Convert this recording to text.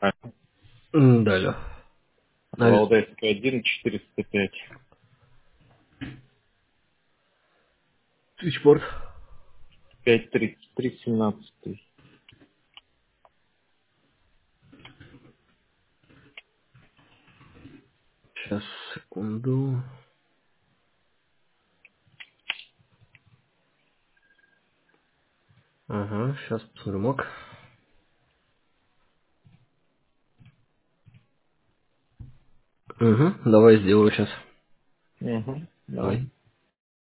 А, Да, алло. Валдайская 1, 405. Свитчборд. 533, 17. Сейчас, секунду. Ага, сейчас посмотрю, мог. Угу, давай сделаю сейчас. Угу, Давай. давай.